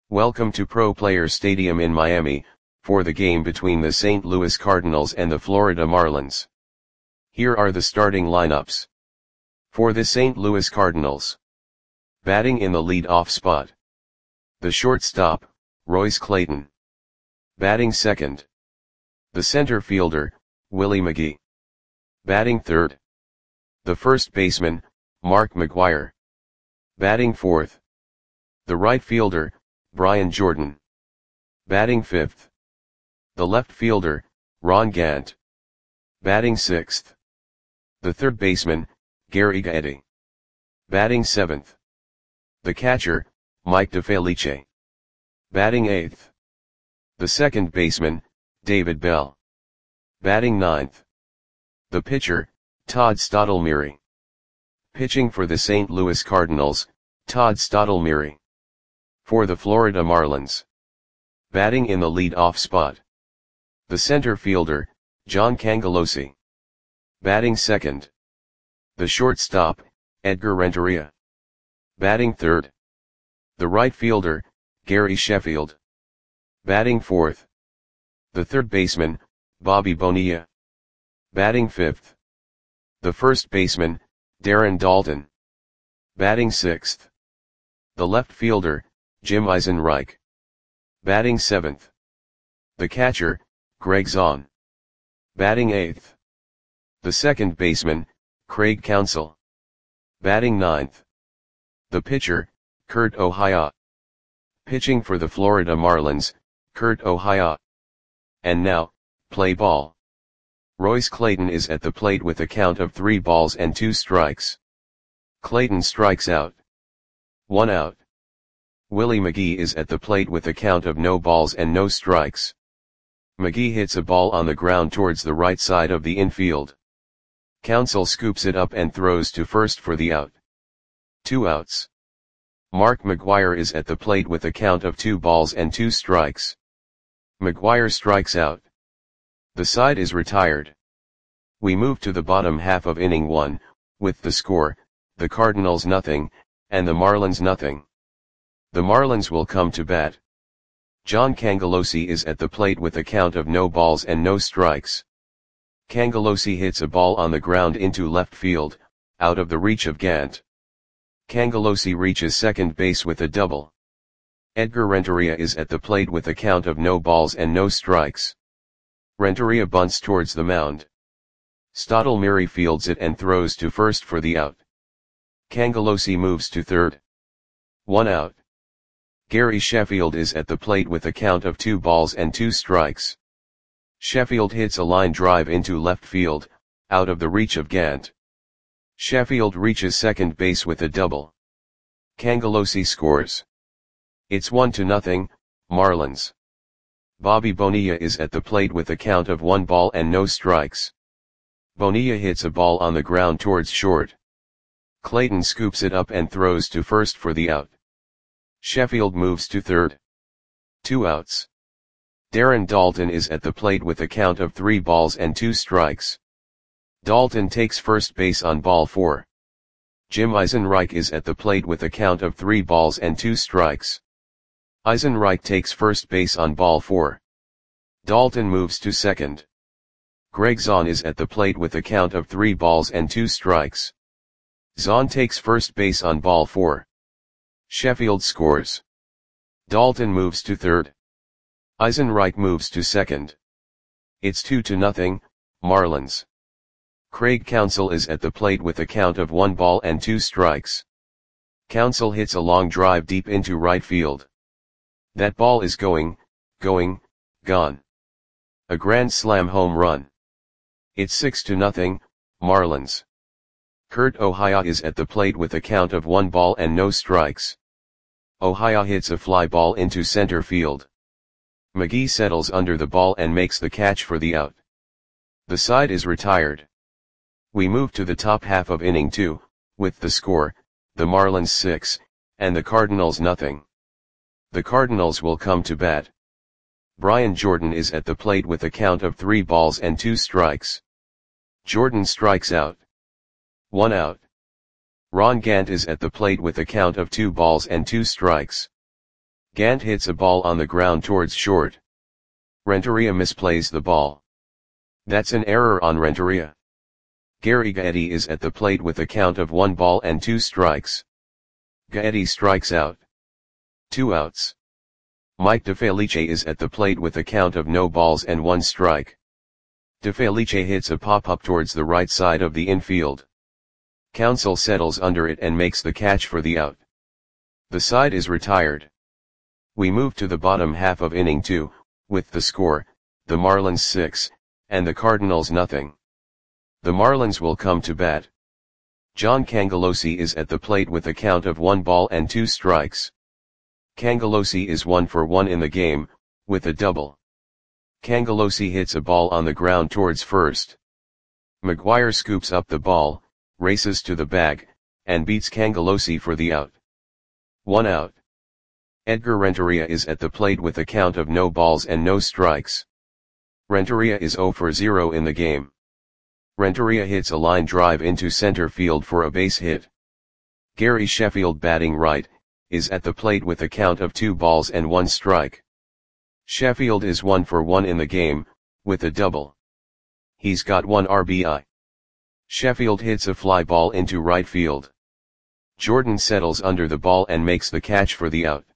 Welcome to Pro Players Stadium in Miami, for the game between the St. Louis Cardinals and the Florida Marlins. Here are the starting lineups. For the St. Louis Cardinals. Batting in the lead-off spot. The shortstop, Royce Clayton. Batting second. The center fielder, Willie McGee. Batting third. The first baseman, Mark McGwire. Batting fourth. The right fielder, Brian Jordan. Batting fifth. The left fielder, Ron Gant. Batting sixth. The third baseman, Gary Gaetti. Batting seventh. The catcher, Mike DeFelice. Batting eighth. The second baseman, David Bell. Batting ninth. The pitcher, Todd Stottlemyre. Pitching for the St. Louis Cardinals, Todd Stottlemyre. For the Florida Marlins. Batting in the lead-off spot. The center fielder, John Cangelosi. Batting second. The shortstop, Edgar Renteria. Batting third. The right fielder, Gary Sheffield. Batting fourth. The third baseman, Bobby Bonilla. Batting fifth. The first baseman, Darren Daulton. Batting sixth. The left fielder, Jim Eisenreich. Batting seventh. The catcher, Greg Zahn. Batting eighth. The second baseman, Craig Counsell. Batting ninth. The pitcher, Kurt O'Haya. Pitching for the Florida Marlins, Kurt O'Haya. And now, play ball. Royce Clayton is at the plate with a count of 3 balls and 2 strikes. Clayton strikes out. 1 out. Willie McGee is at the plate with a count of no balls and no strikes. McGee hits a ball on the ground towards the right side of the infield. Counsell scoops it up and throws to first for the out. 2 outs. Mark McGwire is at the plate with a count of 2 balls and 2 strikes. McGwire strikes out. The side is retired. We move to the bottom half of inning 1, with the score, the Cardinals nothing, and the Marlins nothing. The Marlins will come to bat. John Cangelosi is at the plate with a count of no balls and no strikes. Cangelosi hits a ball on the ground into left field, out of the reach of Gant. Cangelosi reaches second base with a double. Edgar Renteria is at the plate with a count of no balls and no strikes. Renteria bunts towards the mound. Stottlemyre fields it and throws to first for the out. Cangelosi moves to third. 1 out. Gary Sheffield is at the plate with a count of 2 balls and 2 strikes. Sheffield hits a line drive into left field, out of the reach of Gant. Sheffield reaches second base with a double. Cangelosi scores. It's 1-0, Marlins. Bobby Bonilla is at the plate with a count of 1 ball and no strikes. Bonilla hits a ball on the ground towards short. Clayton scoops it up and throws to first for the out. Sheffield moves to third. 2 outs. Darren Daulton is at the plate with a count of 3 balls and 2 strikes. Daulton takes first base on ball 4. Jim Eisenreich is at the plate with a count of 3 balls and 2 strikes. Eisenreich takes first base on ball 4. Daulton moves to second. Greg Zahn is at the plate with a count of 3 balls and 2 strikes. Zahn takes first base on ball 4. Sheffield scores. Daulton moves to third. Eisenreich moves to second. It's 2-0, Marlins. Craig Counsell is at the plate with a count of 1 ball and 2 strikes. Counsell hits a long drive deep into right field. That ball is gone. A grand slam home run. It's 6-0, Marlins. Kurt O'Haya is at the plate with a count of 1 ball and no strikes. O'Haya hits a fly ball into center field. McGee settles under the ball and makes the catch for the out. The side is retired. We move to the top half of inning 2, with the score, the Marlins 6, and the Cardinals nothing. The Cardinals will come to bat. Brian Jordan is at the plate with a count of 3 balls and 2 strikes. Jordan strikes out. 1 out. Ron Gant is at the plate with a count of 2 balls and 2 strikes. Gant hits a ball on the ground towards short. Renteria misplays the ball. That's an error on Renteria. Gary Gaetti is at the plate with a count of 1 ball and 2 strikes. Gaetti strikes out. 2 outs. Mike DeFelice is at the plate with a count of no balls and 1 strike. DeFelice hits a pop-up towards the right side of the infield. Counsell settles under it and makes the catch for the out. The side is retired. We move to the bottom half of inning 2, with the score, the Marlins 6, and the Cardinals nothing. The Marlins will come to bat. John Cangelosi is at the plate with a count of 1 ball and 2 strikes. Cangelosi is 1 for 1 in the game, with a double. Cangelosi hits a ball on the ground towards first. McGuire scoops up the ball, races to the bag, and beats Cangelosi for the out. 1 out. Edgar Renteria is at the plate with a count of no balls and no strikes. Renteria is 0 for 0 in the game. Renteria hits a line drive into center field for a base hit. Gary Sheffield, batting right, is at the plate with a count of 2 balls and 1 strike. Sheffield is 1 for 1 in the game, with a double. He's got 1 RBI. Sheffield hits a fly ball into right field. Jordan settles under the ball and makes the catch for the out.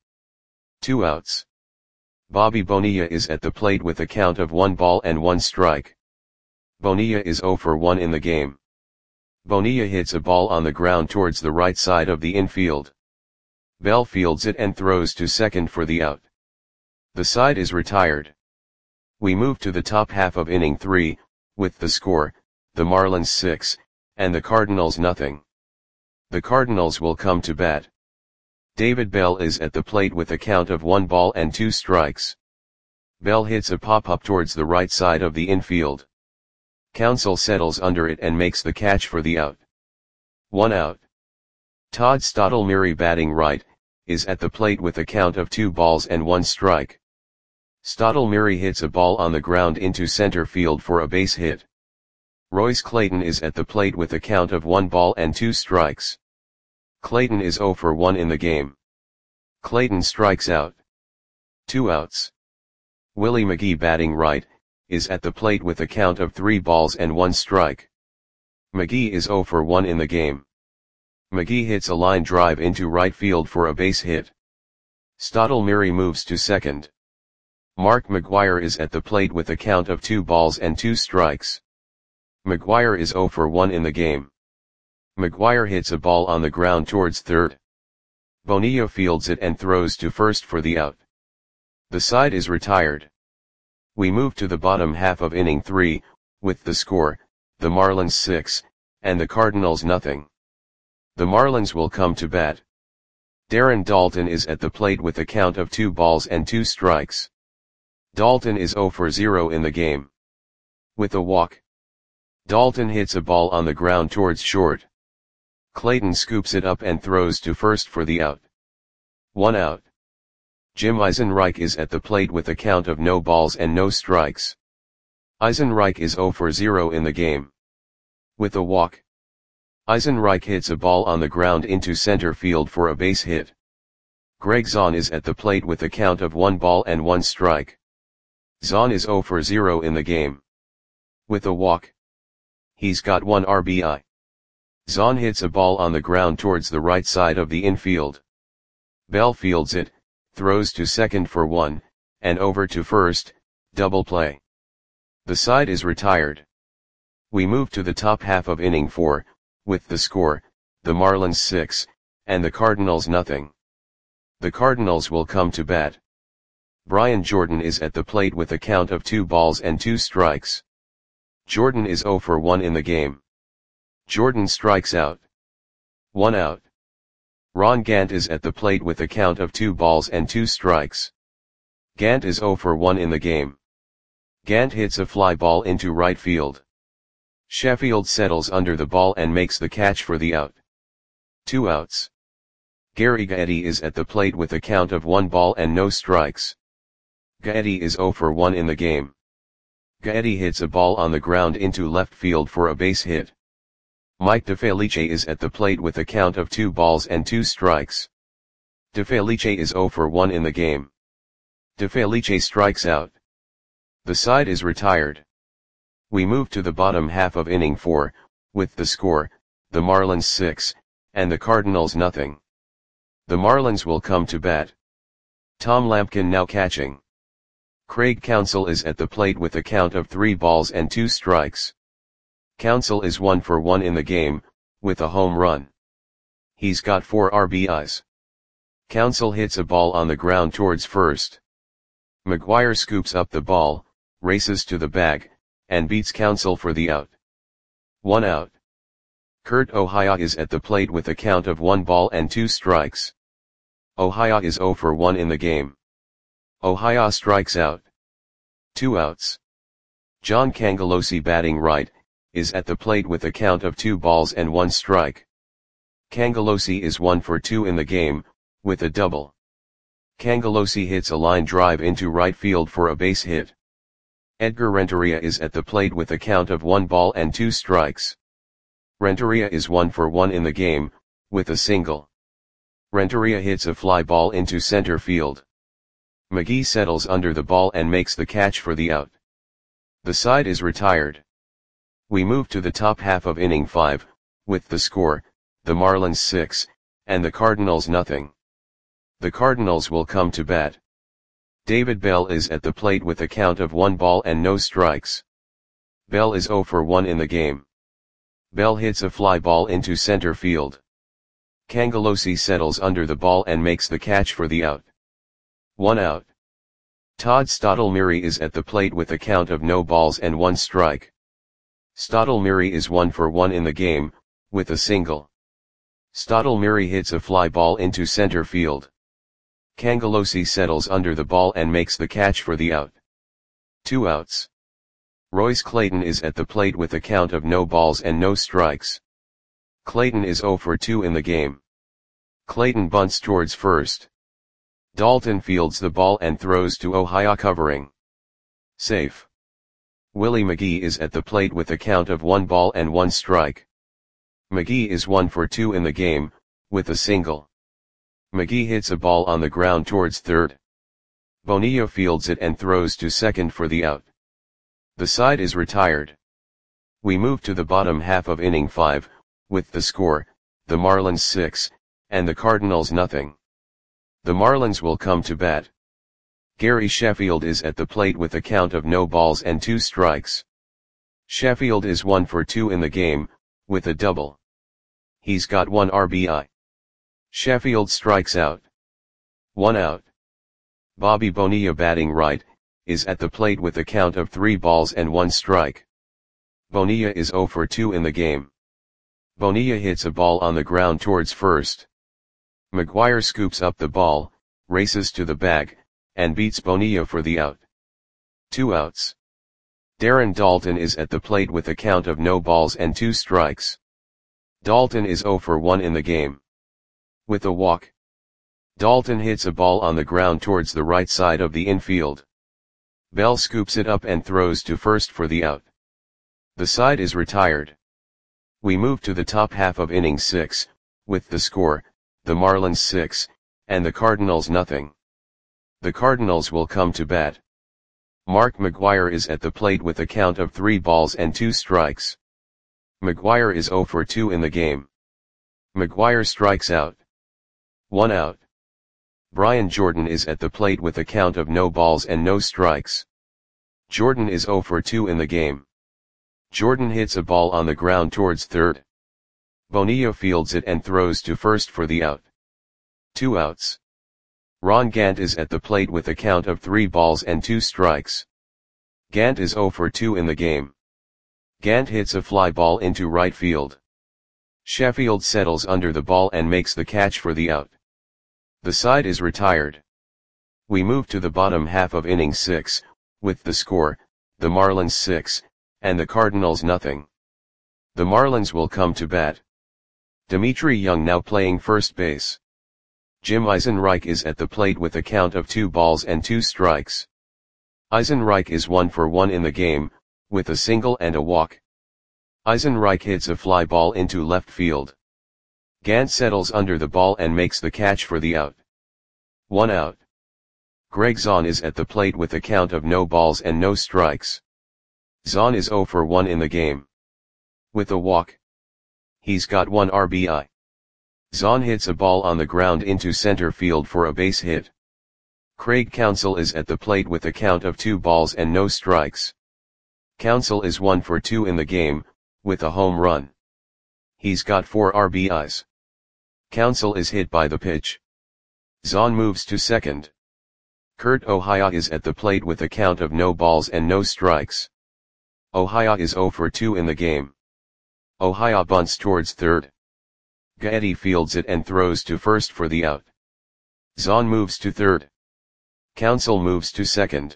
2 outs. Bobby Bonilla is at the plate with a count of 1 ball and 1 strike. Bonilla is 0 for 1 in the game. Bonilla hits a ball on the ground towards the right side of the infield. Bell fields it and throws to second for the out. The side is retired. We move to the top half of inning 3, with the score, the Marlins 6, and the Cardinals nothing. The Cardinals will come to bat. David Bell is at the plate with a count of 1 ball and 2 strikes. Bell hits a pop-up towards the right side of the infield. Counsell settles under it and makes the catch for the out. 1 out. Todd Stottlemyre, batting right, is at the plate with a count of 2 balls and 1 strike. Stottlemyre hits a ball on the ground into center field for a base hit. Royce Clayton is at the plate with a count of 1 ball and 2 strikes. Clayton is 0 for 1 in the game. Clayton strikes out. 2 outs. Willie McGee, batting right, is at the plate with a count of 3 balls and 1 strike. McGee is 0 for 1 in the game. McGee hits a line drive into right field for a base hit. Stottlemyre moves to second. Mark McGuire is at the plate with a count of 2 balls and 2 strikes. McGuire is 0 for 1 in the game. McGuire hits a ball on the ground towards third. Bonilla fields it and throws to first for the out. The side is retired. We move to the bottom half of inning 3, with the score, the Marlins 6, and the Cardinals nothing. The Marlins will come to bat. Darren Daulton is at the plate with a count of 2 balls and 2 strikes. Daulton is 0 for 0 in the game. With a walk. Daulton hits a ball on the ground towards short. Clayton scoops it up and throws to first for the out. 1 out. Jim Eisenreich is at the plate with a count of no balls and no strikes. Eisenreich is 0 for 0 in the game. With a walk. Eisenreich hits a ball on the ground into center field for a base hit. Greg Zahn is at the plate with a count of 1 ball and 1 strike. Zahn is 0 for 0 in the game. With a walk. He's got 1 RBI. Zahn hits a ball on the ground towards the right side of the infield. Bell fields it, throws to second for 1, and over to first, double play. The side is retired. We move to the top half of inning 4, with the score, the Marlins 6, and the Cardinals nothing. The Cardinals will come to bat. Brian Jordan is at the plate with a count of 2 balls and 2 strikes. Jordan is 0 for 1 in the game. Jordan strikes out. 1 out. Ron Gant is at the plate with a count of 2 balls and 2 strikes. Gant is 0 for 1 in the game. Gant hits a fly ball into right field. Sheffield settles under the ball and makes the catch for the out. 2 outs. Gary Gaetti is at the plate with a count of 1 ball and no strikes. Gaetti is 0 for 1 in the game. Gaetti hits a ball on the ground into left field for a base hit. Mike DeFelice is at the plate with a count of 2 balls and 2 strikes. De Felice is 0 for 1 in the game. De Felice strikes out. The side is retired. We move to the bottom half of inning 4, with the score, the Marlins 6, and the Cardinals nothing. The Marlins will come to bat. Tom Lampkin now catching. Craig Counsell is at the plate with a count of 3 balls and 2 strikes. Counsell is 1 for 1 in the game, with a home run. He's got 4 RBIs. Counsell hits a ball on the ground towards first. McGuire scoops up the ball, races to the bag, and beats Counsell for the out. 1 out. Kurt Ohio is at the plate with a count of 1 ball and 2 strikes. Ohio is 0 for 1 in the game. Ohio strikes out. 2 outs. John Cangelosi, batting right, is at the plate with a count of 2 balls and 1 strike. Cangelosi is 1 for 2 in the game, with a double. Cangelosi hits a line drive into right field for a base hit. Edgar Renteria is at the plate with a count of 1 ball and 2 strikes. Renteria is 1 for 1 in the game, with a single. Renteria hits a fly ball into center field. McGee settles under the ball and makes the catch for the out. The side is retired. We move to the top half of inning 5, with the score, the Marlins 6, and the Cardinals nothing. The Cardinals will come to bat. David Bell is at the plate with a count of 1 ball and no strikes. Bell is 0 for 1 in the game. Bell hits a fly ball into center field. Cangelosi settles under the ball and makes the catch for the out. 1 out. Todd Stottlemyre is at the plate with a count of no balls and 1 strike. Stottlemyre is 1 for 1 in the game, with a single. Stottlemyre hits a fly ball into center field. Cangelosi settles under the ball and makes the catch for the out. 2 outs. Royce Clayton is at the plate with a count of no balls and no strikes. Clayton is 0 for 2 in the game. Clayton bunts towards first. Dalton fields the ball and throws to Ohio, covering. Safe. Willie McGee is at the plate with a count of 1 ball and 1 strike. McGee is 1 for 2 in the game, with a single. McGee hits a ball on the ground towards third. Bonilla fields it and throws to second for the out. The side is retired. We move to the bottom half of inning 5, with the score, the Marlins 6, and the Cardinals nothing. The Marlins will come to bat. Gary Sheffield is at the plate with a count of no balls and 2 strikes. Sheffield is 1 for 2 in the game, with a double. He's got 1 RBI. Sheffield strikes out. 1 out. Bobby Bonilla, batting right, is at the plate with a count of 3 balls and 1 strike. Bonilla is 0 for 2 in the game. Bonilla hits a ball on the ground towards first. McGuire scoops up the ball, races to the bag, and beats Bonilla for the out. 2 outs. Darren Daulton is at the plate with a count of no balls and 2 strikes. Daulton is 0 for 1 in the game. With a walk. Daulton hits a ball on the ground towards the right side of the infield. Bell scoops it up and throws to first for the out. The side is retired. We move to the top half of inning 6, with the score, the Marlins 6, and the Cardinals nothing. The Cardinals will come to bat. Mark McGuire is at the plate with a count of 3 balls and 2 strikes. McGuire is 0 for 2 in the game. McGuire strikes out. 1 out. Brian Jordan is at the plate with a count of no balls and no strikes. Jordan is 0 for 2 in the game. Jordan hits a ball on the ground towards third. Bonilla fields it and throws to first for the out. 2 outs. Ron Gant is at the plate with a count of 3 balls and 2 strikes. Gant is 0 for 2 in the game. Gant hits a fly ball into right field. Sheffield settles under the ball and makes the catch for the out. The side is retired. We move to the bottom half of inning 6, with the score, the Marlins 6, and the Cardinals nothing. The Marlins will come to bat. Dimitri Young now playing first base. Jim Eisenreich is at the plate with a count of 2 balls and 2 strikes. Eisenreich is 1 for 1 in the game, with a single and a walk. Eisenreich hits a fly ball into left field. Gant settles under the ball and makes the catch for the out. 1 out. Greg Zahn is at the plate with a count of no balls and no strikes. Zahn is 0 for 1 in the game. With a walk, he's got 1 RBI. Zahn hits a ball on the ground into center field for a base hit. Craig Counsell is at the plate with a count of 2 balls and no strikes. Counsell is 1 for 2 in the game, with a home run. He's got 4 RBIs. Counsell is hit by the pitch. Zahn moves to second. Kurt Ohio is at the plate with a count of no balls and no strikes. Ohio is 0 for 2 in the game. Ohio bunts towards third. Gaetti fields it and throws to first for the out. Zahn moves to third. Counsell moves to second.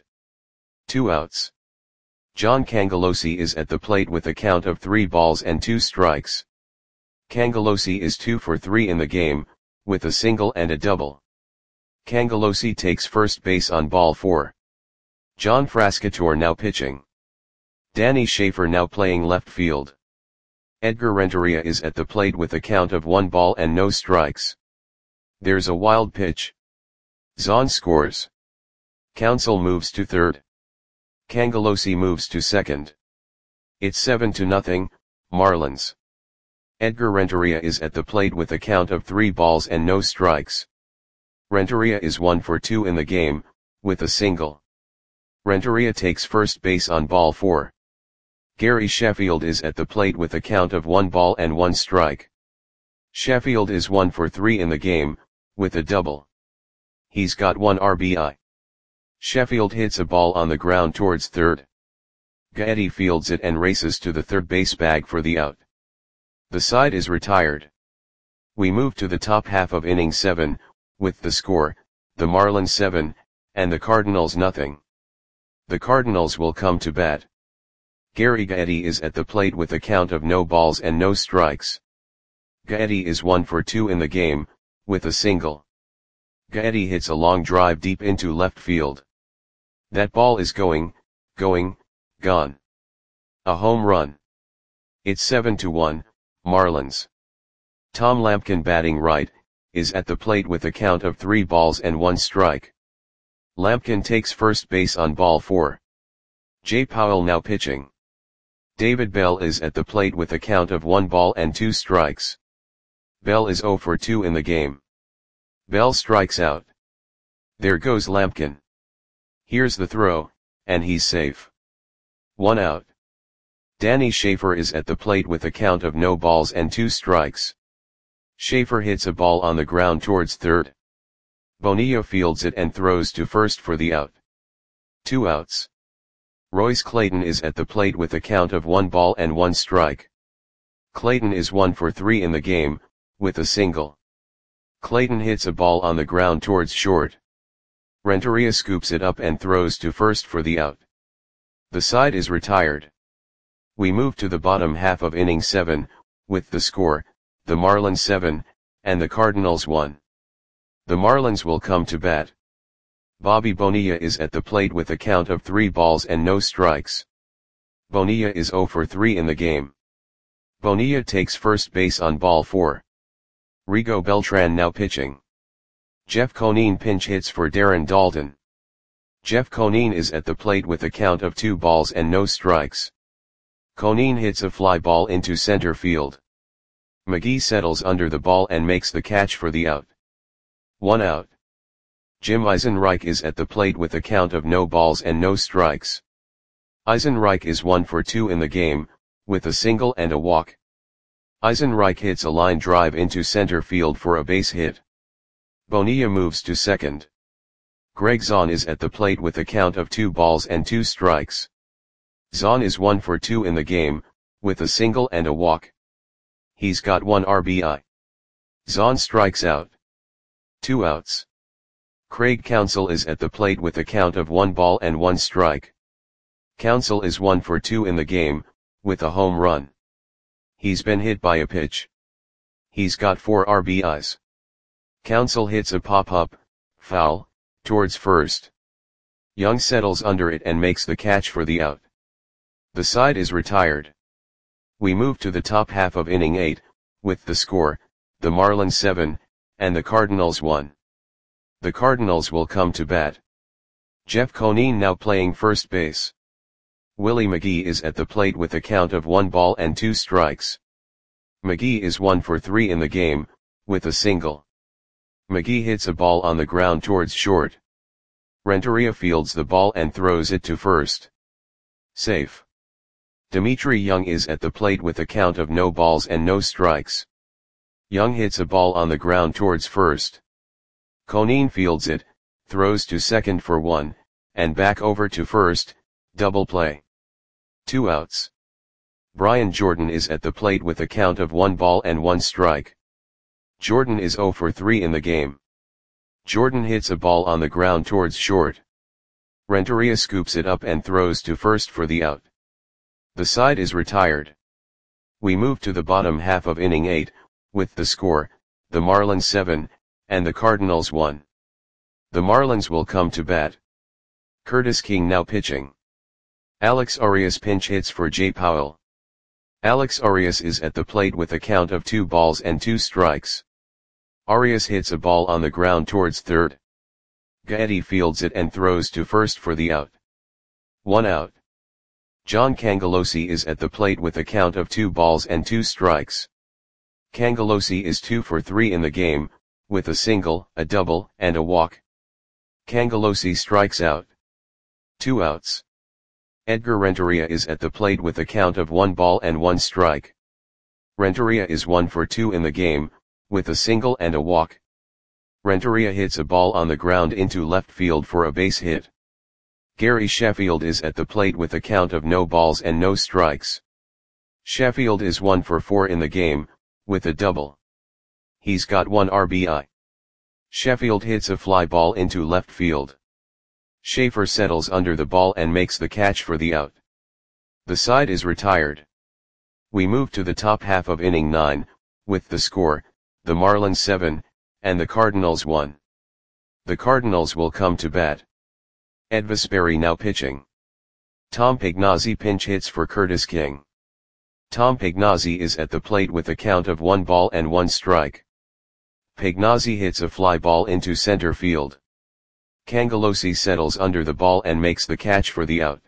2 outs. John Cangelosi is at the plate with a count of 3 balls and 2 strikes. Cangelosi is 2 for 3 in the game, with a single and a double. Cangelosi takes first base on ball 4. John Frascatore now pitching. Danny Schaefer now playing left field. Edgar Renteria is at the plate with a count of 1 ball and no strikes. There's a wild pitch. Zahn scores. Counsell moves to third. Cangelosi moves to second. It's 7-0, Marlins. Edgar Renteria is at the plate with a count of 3 balls and no strikes. Renteria is 1 for 2 in the game, with a single. Renteria takes first base on ball 4. Gary Sheffield is at the plate with a count of 1 ball and 1 strike. Sheffield is 1 for 3 in the game, with a double. He's got 1 RBI. Sheffield hits a ball on the ground towards third. Gaetti fields it and races to the third base bag for the out. The side is retired. We move to the top half of inning 7, with the score, the Marlins 7, and the Cardinals nothing. The Cardinals will come to bat. Gary Gaetti is at the plate with a count of no balls and no strikes. Gaetti is 1 for 2 in the game, with a single. Gaetti hits a long drive deep into left field. That ball is going, gone. A home run. It's 7-1, Marlins. Tom Lampkin batting right, is at the plate with a count of 3 balls and 1 strike. Lampkin takes first base on ball 4. Jay Powell now pitching. David Bell is at the plate with a count of 1 ball and 2 strikes. Bell is 0 for 2 in the game. Bell strikes out. There goes Lampkin. Here's the throw, and he's safe. 1 out. Danny Schaefer is at the plate with a count of no balls and 2 strikes. Schaefer hits a ball on the ground towards third. Bonilla fields it and throws to first for the out. 2 outs. Royce Clayton is at the plate with a count of 1 ball and 1 strike. Clayton is 1 for 3 in the game, with a single. Clayton hits a ball on the ground towards short. Renteria scoops it up and throws to first for the out. The side is retired. We move to the bottom half of inning 7, with the score, the Marlins 7, and the Cardinals 1. The Marlins will come to bat. Bobby Bonilla is at the plate with a count of 3 balls and no strikes. Bonilla is 0 for 3 in the game. Bonilla takes first base on ball 4. Rigo Beltran now pitching. Jeff Conine pinch hits for Darren Daulton. Jeff Conine is at the plate with a count of 2 balls and no strikes. Conine hits a fly ball into center field. McGee settles under the ball and makes the catch for the out. 1 out. Jim Eisenreich is at the plate with a count of no balls and no strikes. Eisenreich is 1 for 2 in the game, with a single and a walk. Eisenreich hits a line drive into center field for a base hit. Bonilla moves to second. Greg Zahn is at the plate with a count of 2 balls and 2 strikes. Zahn is 1 for 2 in the game, with a single and a walk. He's got 1 RBI. Zahn strikes out. 2 outs. Craig Counsell is at the plate with a count of 1 ball and 1 strike. Counsell is 1 for 2 in the game, with a home run. He's been hit by a pitch. He's got 4 RBIs. Counsell hits a pop-up, foul, towards first. Young settles under it and makes the catch for the out. The side is retired. We move to the top half of inning 8, with the score, the Marlins 7, and the Cardinals 1. The Cardinals will come to bat. Jeff Conine now playing first base. Willie McGee is at the plate with a count of 1 ball and 2 strikes. McGee is 1 for 3 in the game, with a single. McGee hits a ball on the ground towards short. Renteria fields the ball and throws it to first. Safe. Dimitri Young is at the plate with a count of no balls and no strikes. Young hits a ball on the ground towards first. Conine fields it, throws to second for 1, and back over to first, double play. 2 outs. Brian Jordan is at the plate with a count of 1 ball and 1 strike. Jordan is 0 for 3 in the game. Jordan hits a ball on the ground towards short. Renteria scoops it up and throws to first for the out. The side is retired. We move to the bottom half of inning 8, with the score, the Marlins 7, and the Cardinals 1. The Marlins will come to bat. Curtis King now pitching. Alex Arias pinch hits for Jay Powell. Alex Arias is at the plate with a count of 2 balls and 2 strikes. Arias hits a ball on the ground towards third. Gaetti fields it and throws to first for the out. 1 out. John Cangelosi is at the plate with a count of 2 balls and 2 strikes. Cangelosi is 2 for 3 in the game, with a single, a double, and a walk. Cangelosi strikes out. 2 outs. Edgar Renteria is at the plate with a count of 1 ball and 1 strike. Renteria is 1 for 2 in the game, with a single and a walk. Renteria hits a ball on the ground into left field for a base hit. Gary Sheffield is at the plate with a count of no balls and no strikes. Sheffield is 1 for 4 in the game, with a double. He's got 1 RBI. Sheffield hits a fly ball into left field. Schaefer settles under the ball and makes the catch for the out. The side is retired. We move to the top half of inning 9, with the score, the Marlins 7, and the Cardinals 1. The Cardinals will come to bat. Ed Vesperi now pitching. Tom Pignazzi pinch hits for Curtis King. Tom Pignazzi is at the plate with a count of 1 ball and 1 strike. Pignazzi hits a fly ball into center field. Cangelosi settles under the ball and makes the catch for the out.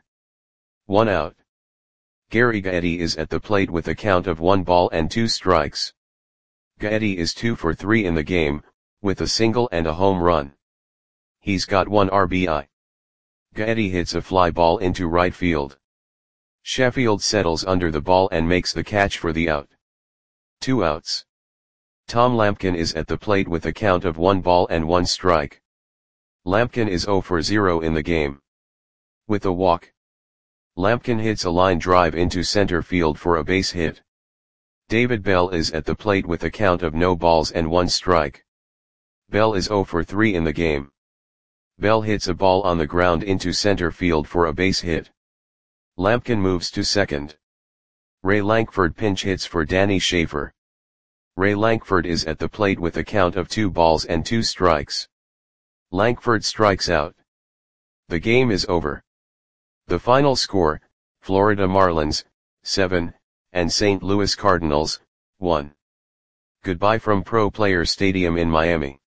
1 out. Gary Gaetti is at the plate with a count of 1 ball and 2 strikes. Gaetti is 2 for 3 in the game, with a single and a home run. He's got 1 RBI. Gaetti hits a fly ball into right field. Sheffield settles under the ball and makes the catch for the out. 2 outs. Tom Lampkin is at the plate with a count of 1 ball and 1 strike. Lampkin is 0 for 0 in the game. With a walk. Lampkin hits a line drive into center field for a base hit. David Bell is at the plate with a count of no balls and 1 strike. Bell is 0 for 3 in the game. Bell hits a ball on the ground into center field for a base hit. Lampkin moves to second. Ray Lankford pinch hits for Danny Schaefer. Ray Lankford is at the plate with a count of 2 balls and 2 strikes. Lankford strikes out. The game is over. The final score, Florida Marlins, 7, and St. Louis Cardinals, 1. Goodbye from Pro Players Stadium in Miami.